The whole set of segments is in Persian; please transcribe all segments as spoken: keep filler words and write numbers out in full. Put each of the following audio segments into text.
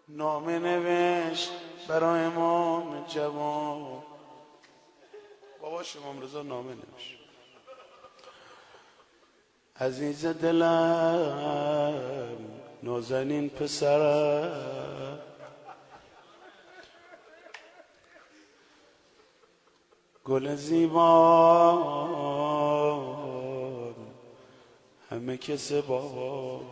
نامه نوشت برای امام جوان. باباش امام رضا نامه نوشت: عزیز دلم، نازنین پسرم، گل زیبا همه کس بابا،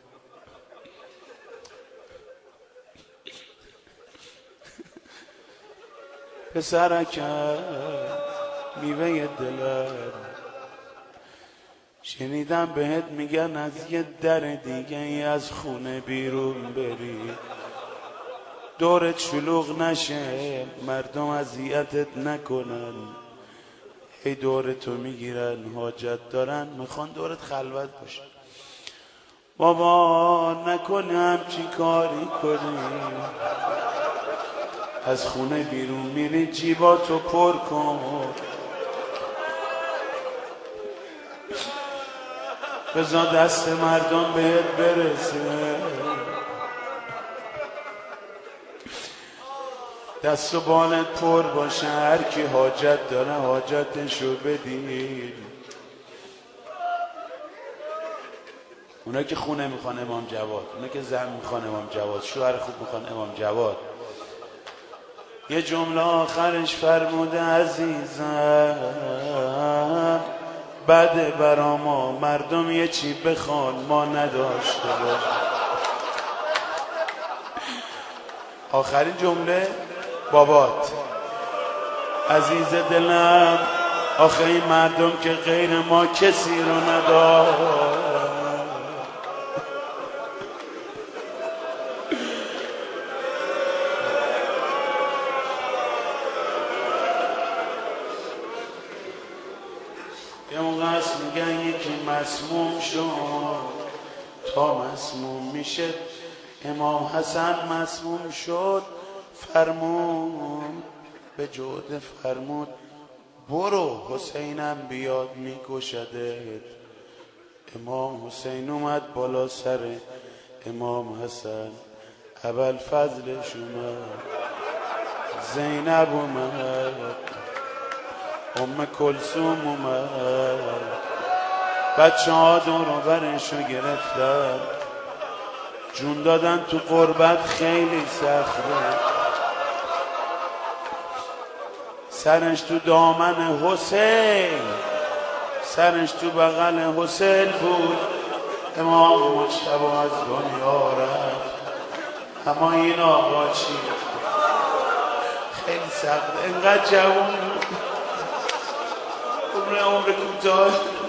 پسرکم میوه دلم، شنیدم بهت میگن از یه در دیگه ای از خونه بیرون بری، دورت شلوغ نشه، مردم اذیتت نکنن، هی دورتو میگیرن، حاجت دارن، میخوان دورت خلوت باشه. بابا نکنی همچین کاری کنی، از خونه بیرون میری جیباتو پر کن، بذار دست مردم بهت برسه، دست و بالت پر باشه، هر کی حاجت داره حاجتشو بدین. اونا که خونه میخوان امام جواد، اونا که زن میخوان امام جواد، شوهر خوب میخوان امام جواد. یه جمله آخرش فرموده عزیزم، بده برا ما مردم یه چی بخوان ما نداشته باش. آخرین جمله بابات: عزیز دلم، آخه این مردم که غیر ما کسی رو نداشت. یه موقع هست میگن یکی مسموم شد تا مسموم میشه، امام حسن مسموم شد، فرمود به جوده، فرمود برو حسینم بیاد میکشدت. امام حسین اومد بالا سر امام حسن، ابوالفضلش اومد، زینب اومد، ام کلثوم اومد، بچه ها دور و برشو گرفتن، جون دادن تو قربت خیلی سخته، سرش تو دامن حسین، سرش تو بغل حسین بود. امام مجتبی از دنیا رفت، اما این آقا چی؟ خیلی سخته، اینقدر جوان، عمر عمر کوتاه.